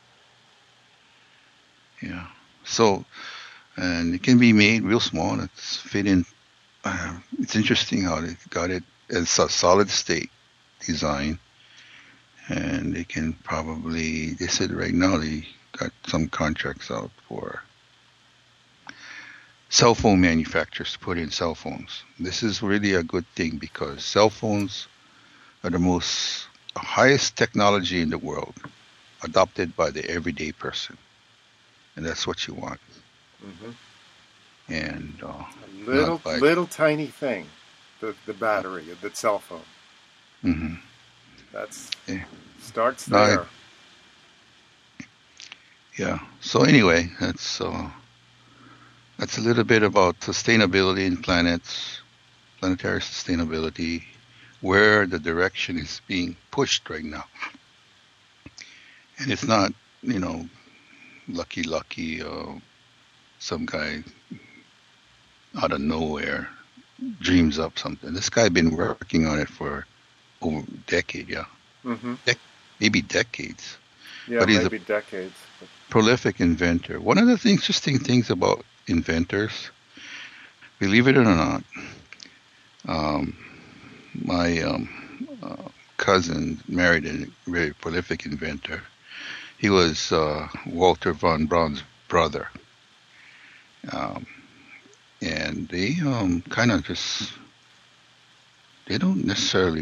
Yeah. So, and it can be made real small. It's fit in. It's interesting how they got it as a solid state design, and they can probably. They said right now they got some contracts out for cell phone manufacturers to put in cell phones. This is really a good thing because cell phones are the most highest technology in the world, adopted by the everyday person, and that's what you want. Hmm. And A not little by. little tiny thing, the battery of the cell phone. hmm That's yeah. starts No, there. yeah. So anyway, that's a little bit about sustainability in planets, planetary sustainability, where the direction is being pushed right now. And it's not, you know, lucky, some guy out of nowhere dreams up something. This guy been working on it for over a decade, yeah, Hmm. maybe decades. Yeah, But he's a maybe decades. But, prolific inventor. One of the interesting things about inventors, believe it or not, um, my cousin married a very prolific inventor. He was Walter von Braun's brother. Um, and they kind of just, they don't necessarily,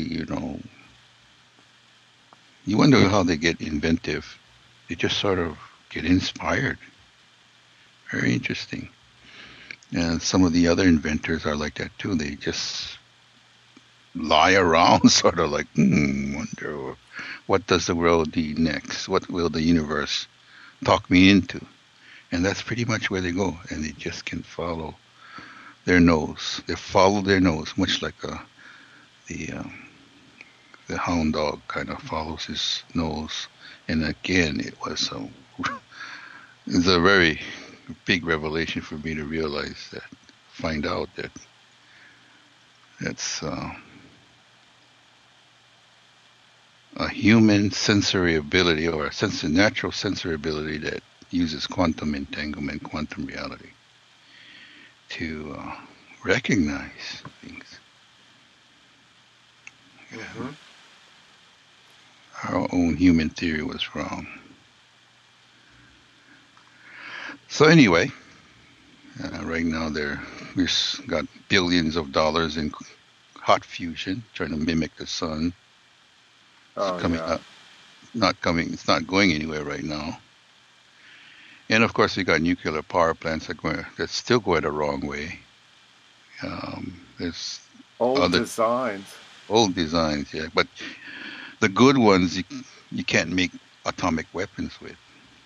you wonder how they get inventive. They just sort of get inspired. Very interesting. And some of the other inventors are like that too. They just lie around, sort of like, wonder what does the world need next? What will the universe talk me into? And that's pretty much where they go. And they just can follow their nose. They follow their nose, much like the the hound dog kind of follows his nose. And again, it's a very big revelation for me to realize that, find out that that's a human sensory ability or a natural sensory ability that uses quantum entanglement, quantum reality to recognize things. hmm. Our own human theory was wrong. So anyway, right now we've got billions of dollars in hot fusion, trying to mimic the sun. It's Oh coming yeah. up, not coming. It's not going anywhere right now. And of course, we got nuclear power plants that's still going the wrong way. There's Old other designs. old designs, yeah, but the good ones you can't make atomic weapons with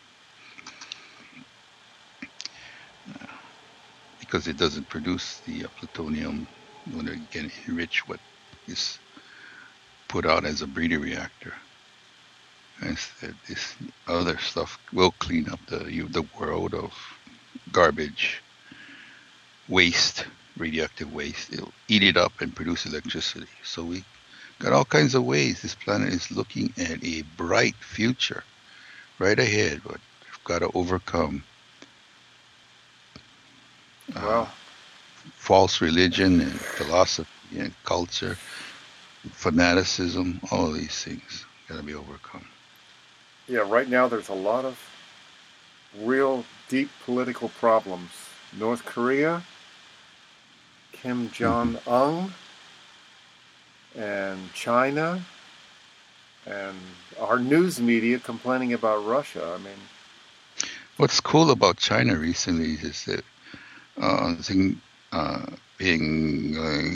because it doesn't produce the plutonium when you can enrich what is put out as a breeder reactor. Instead, this other stuff will clean up the world of garbage, waste, radioactive waste. It'll eat it up and produce electricity. So we got all kinds of ways. This planet is looking at a bright future right ahead, but we've got to overcome uh, Well, false religion and philosophy and culture, fanaticism. All of these things got to be overcome. yeah. Right now, there's a lot of real deep political problems. North Korea, Kim hmm Jong Un, and China, and our news media complaining about Russia. I mean, What's cool about China recently is that Xi being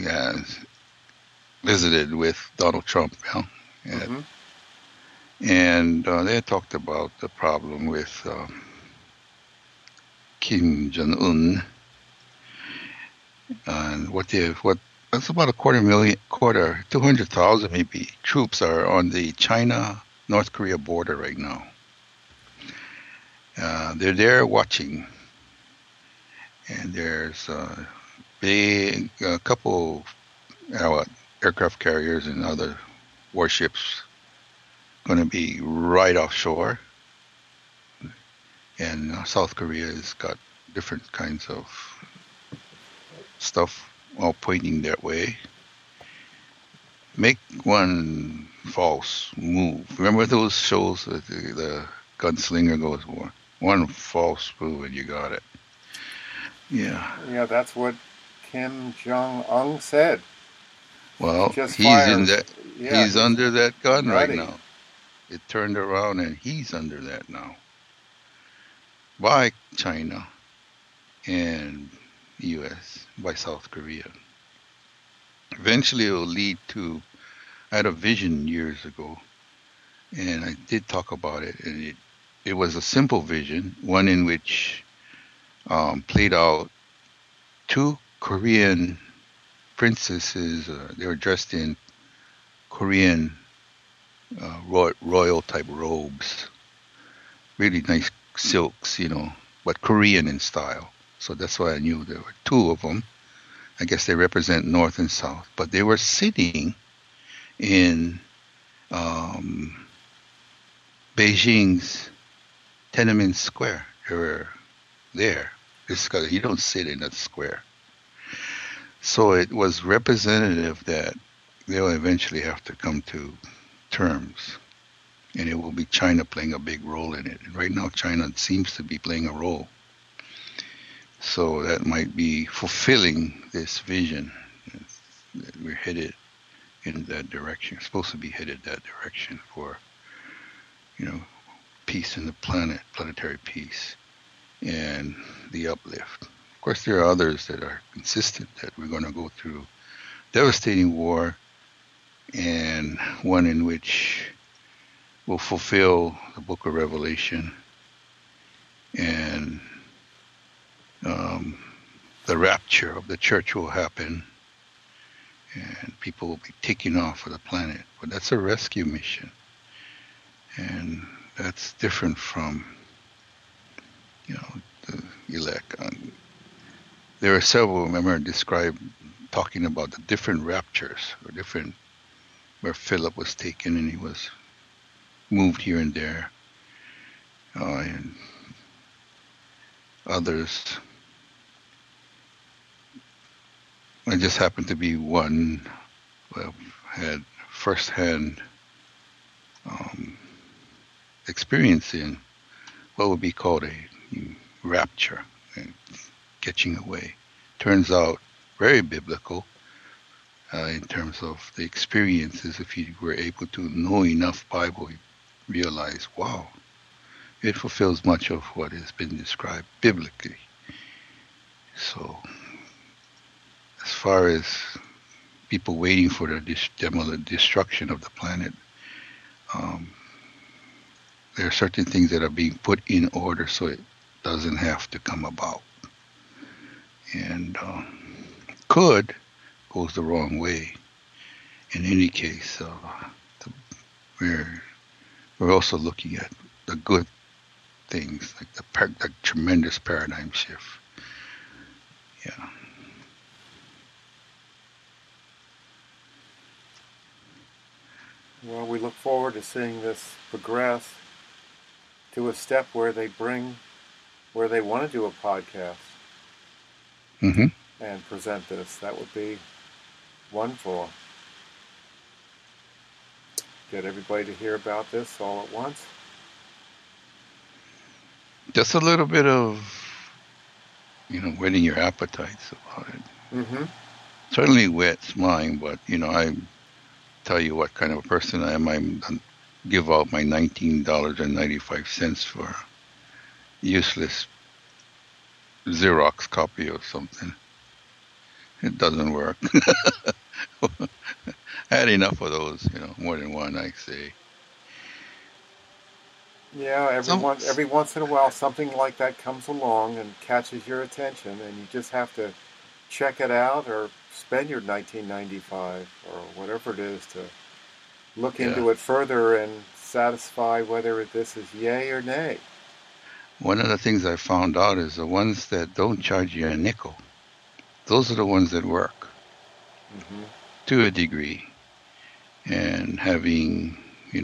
visited with Donald Trump, mm-hmm. and they talked about the problem with Kim Jong Un and what that's about 200,000 maybe troops are on the China-North Korea border right now. They're there watching, and there's a couple aircraft carriers and other warships going to be right offshore, and South Korea has got different kinds of stuff all pointing that way. Make one false move. Remember those shows that the gunslinger goes, one false move and you got it. Yeah. Yeah, that's what Kim Jong-un said. Well, he's under that gun ready right now. It turned around and he's under that now. By China and U.S., by South Korea. Eventually it will lead to, I had a vision years ago, and I did talk about it, and it was a simple vision, one in which played out two Korean princesses. They were dressed in Korean royal type robes, really nice silks, but Korean in style. So that's why I knew there were two of them. I guess they represent North and South, but they were sitting in Beijing's Tiananmen Square. They were there. You don't sit in that square. So it was representative that they'll eventually have to come to terms, and it will be China playing a big role in it. And right now, China seems to be playing a role. So that might be fulfilling this vision that we're headed in that direction. We're supposed to be headed that direction for, peace in the planet, planetary peace, and the uplift. Of course, there are others that are consistent that we're going to go through devastating war, and one in which will fulfill the book of Revelation, and the rapture of the church will happen, and people will be taken off of the planet. But that's a rescue mission, and that's different from, the elect. There are several, remember, talking about the different raptures, or different, where Philip was taken and he was moved here and there, and others. I just happened to be one who had first-hand experience in what would be called a rapture, and catching away. Turns out very biblical in terms of the experiences. If you were able to know enough Bible, you realize, wow, it fulfills much of what has been described biblically. So as far as people waiting for the destruction of the planet, there are certain things that are being put in order so it doesn't have to come about. And goes the wrong way. In any case, we're also looking at the good things, like the tremendous paradigm shift. Yeah. Well, we look forward to seeing this progress to a step where they want to do a podcast and present this. That would be wonderful. Get everybody to hear about this all at once. Just a little bit of, whetting your appetites about it. Mm-hmm. Certainly whets mine, but, I tell you what kind of a person I am. I'm give out my $19.95 for a useless Xerox copy of something. It doesn't work. I had enough of those, more than one, I say. Yeah, every once in a while something like that comes along and catches your attention, and you just have to check it out or spend your 1995 or whatever it is to look Yeah. into it further and satisfy whether this is yay or nay. One of the things I found out is the ones that don't charge you a nickel, those are the ones that work to a degree. And having,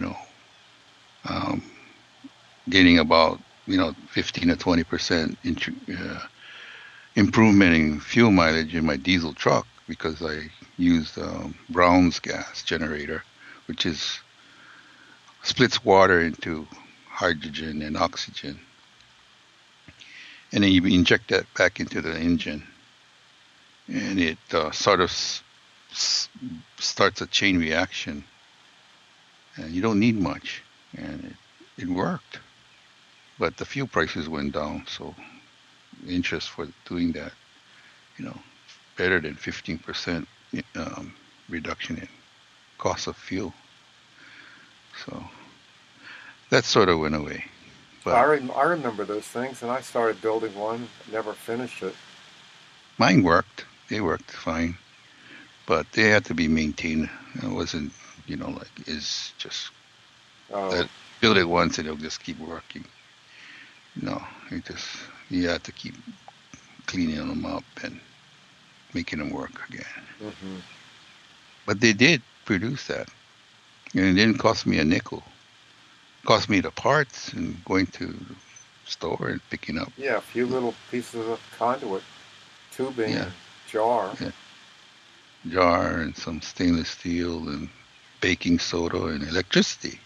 getting about, 15 or 20% improvement in fuel mileage in my diesel truck because I used Brown's gas generator, which splits water into hydrogen and oxygen. And then you inject that back into the engine, and it sort of starts a chain reaction. And you don't need much, and it worked. But the fuel prices went down, so interest for doing that, better than 15% reduction in cost of fuel. So that sort of went away. But I remember those things, and I started building one, never finished it. Mine worked. They worked fine, but they had to be maintained. It wasn't, it's just build it once and it'll just keep working. No, you have to keep cleaning them up and making them work again. Mm-hmm. But they did produce that, and it didn't cost me a nickel. It cost me the parts and going to the store and picking up. Yeah, a few little pieces of conduit, tubing, and jar. Yeah. Jar and some stainless steel and baking soda and electricity.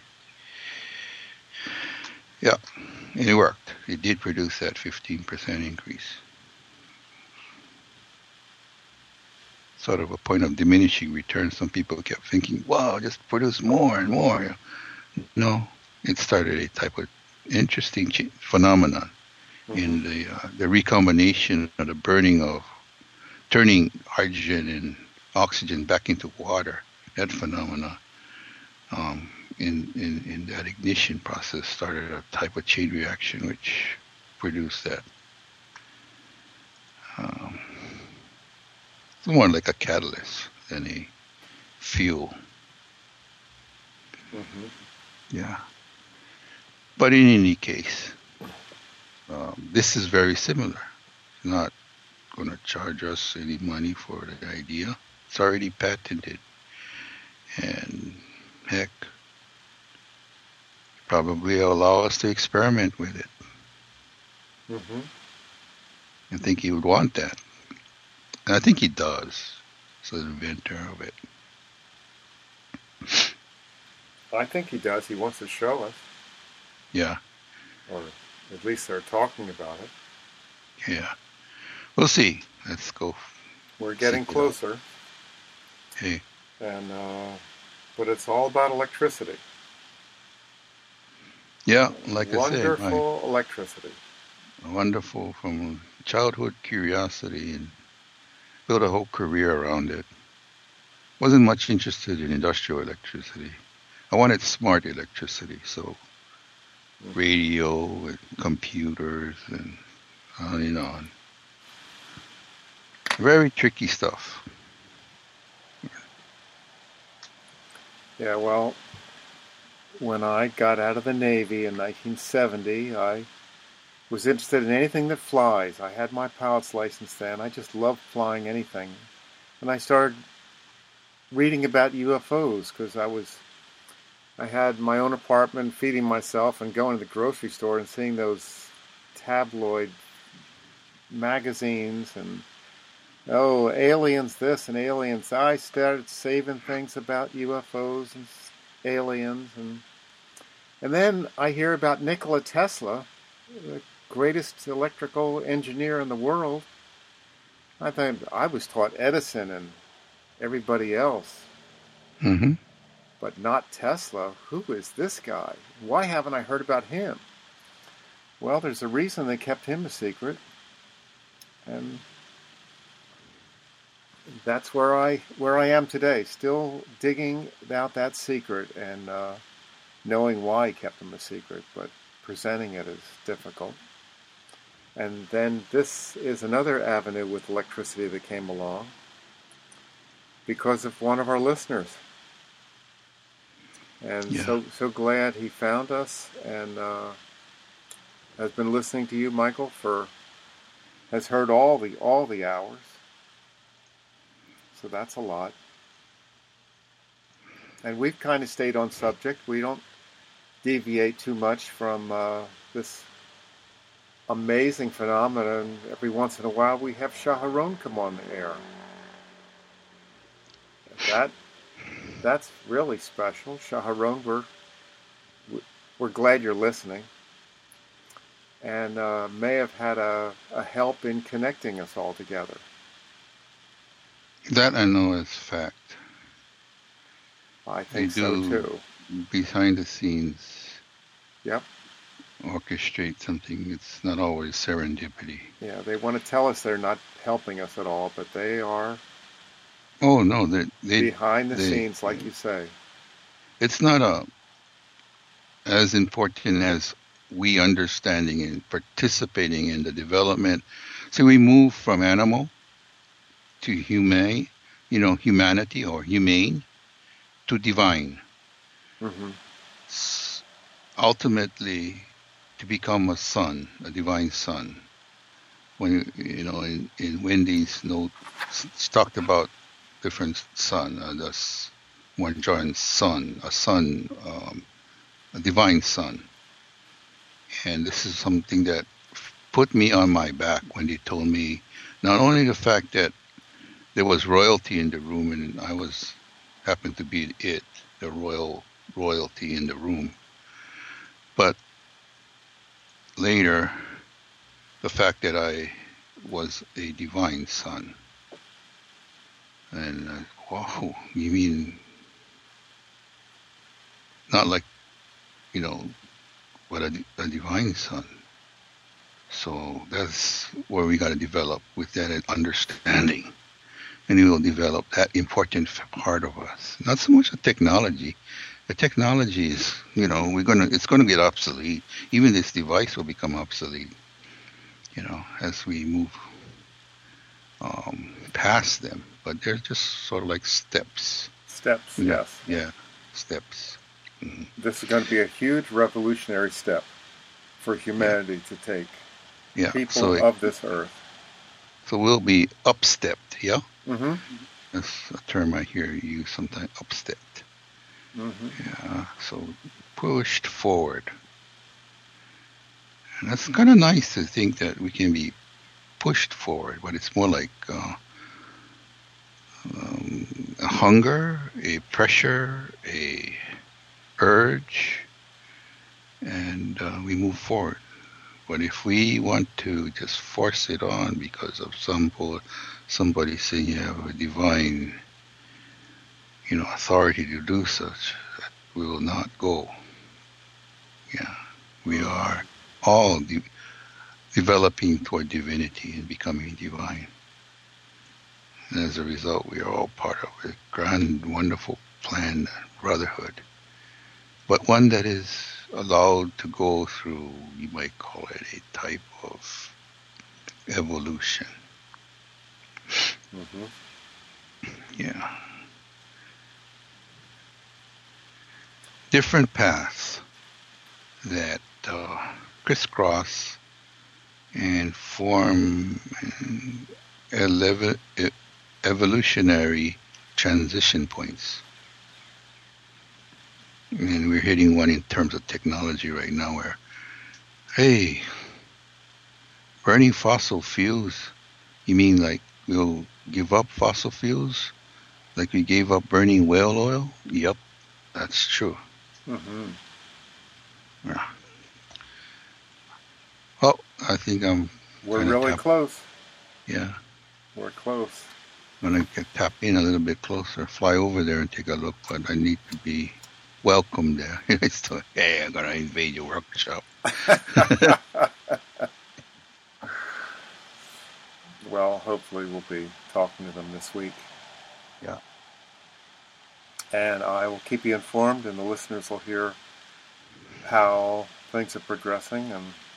Yeah, and it worked. It did produce that 15% increase. Sort of a point of diminishing return. Some people kept thinking, wow, just produce more and more. No, it started a type of interesting phenomenon in the recombination of the burning of turning hydrogen and oxygen back into water. That phenomena in that ignition process started a type of chain reaction which produced that. It's more like a catalyst than a fuel. Mm-hmm. Yeah. But in any case, this is very similar. It's not going to charge us any money for the idea. It's already patented. And heck, probably allow us to experiment with it. Mm-hmm. I think he would want that. And I think he does. He's the inventor of it. I think he does. He wants to show us. Yeah. Or at least they're talking about it. Yeah. We'll see. Let's go. We're getting closer. Hey. And but it's all about electricity. Yeah, like I said. Wonderful electricity. Wonderful from childhood curiosity and built a whole career around it. Wasn't much interested in industrial electricity. I wanted smart electricity, so radio and computers and on and on. Very tricky stuff. Yeah, well, when I got out of the Navy in 1970, I was interested in anything that flies. I had my pilot's license then. I just loved flying anything. And I started reading about UFOs because I had my own apartment, feeding myself and going to the grocery store and seeing those tabloid magazines and, oh, aliens this and aliens. I started saving things about UFOs and aliens. And then I hear about Nikola Tesla, the greatest electrical engineer in the world. I think I was taught Edison and everybody else. Mm-hmm. but not Tesla. Who is this guy? Why haven't I heard about him? Well, there's a reason they kept him a secret, and that's where I am today, still digging out that secret and knowing why he kept him a secret, but presenting it is difficult. And then this is another avenue with electricity that came along because of one of our listeners. And so glad he found us and has been listening to you, Michael, has heard all the hours. So that's a lot. And we've kind of stayed on subject. We don't deviate too much from this amazing phenomenon. Every once in a while we have Shaharon come on the air. That's really special. Shaharon, we're glad you're listening. And may have had a help in connecting us all together. That I know is fact. I think so too. Behind the scenes. Yep. Orchestrate something. It's not always serendipity. Yeah, they want to tell us they're not helping us at all, but they are. Oh no, they behind the scenes, like you say. It's not as important as we understanding and participating in the development. So we move from animal to humanity or humane to divine. Mm-hmm. Ultimately, to become a son, a divine son. When in Wendy's notes talked about different son, that's one John's son, a divine son. And this is something that put me on my back when they told me not only the fact that there was royalty in the room and I happened to be the royalty in the room, but later the fact that I was a divine son. And wow, you mean not like, but a divine son. So that's where we got to develop with that understanding. And we will develop that important part of us. Not so much the technology. The technology is, it's going to get obsolete. Even this device will become obsolete, as we move past them. But they're just sort of like steps. Steps, yes. Yeah, steps. Mm-hmm. This is going to be a huge revolutionary step for humanity to take. Yeah. People of this earth. So we'll be upstepped, yeah? Mm-hmm. That's a term I hear you use sometimes, upstepped. Mm-hmm. Yeah, so pushed forward. And that's kind of nice to think that we can be pushed forward, but it's more like a hunger, a pressure, a urge, and we move forward. But if we want to just force it on because of somebody saying you have a divine, authority to do such, that we will not go. Yeah, we are all developing toward divinity and becoming divine. And as a result, we are all part of a grand, wonderful plan, brotherhood. But one that is allowed to go through, you might call it a type of evolution. Mm-hmm. Yeah. Different paths that crisscross and form evolutionary transition points. And we're hitting one in terms of technology right now where, hey, burning fossil fuels, you mean like we'll give up fossil fuels? Like we gave up burning whale oil? Yep, that's true. Mm-hmm. Yeah. Well, I think we're really close. Yeah. We're close. When I can tap in a little bit closer, fly over there and take a look, but I need to be welcome there. It's to, hey, I'm going to invade your workshop. Well, hopefully we'll be talking to them this week. Yeah. And I will keep you informed, and the listeners will hear how things are progressing,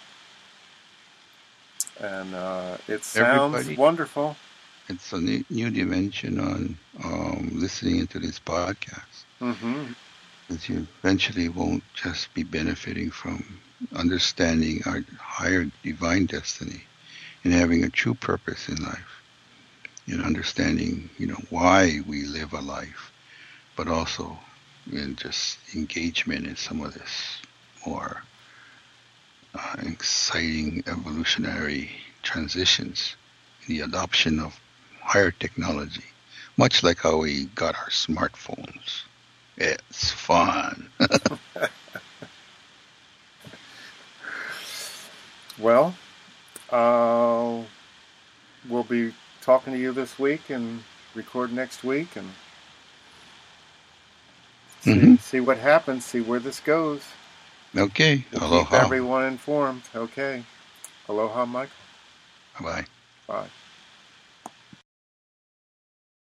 and it sounds wonderful. It's a new dimension on listening into this podcast. Mm-hmm. Because you eventually won't just be benefiting from understanding our higher divine destiny and having a true purpose in life, and understanding, why we live a life, but also in just engagement in some of this more exciting evolutionary transitions, the adoption of higher technology, much like how we got our smartphones. It's fun. Well, we'll be talking to you this week and record next week and see what happens, see where this goes. Okay. We'll Aloha. keep everyone informed. Okay. Aloha, Michael. Bye-bye. Bye.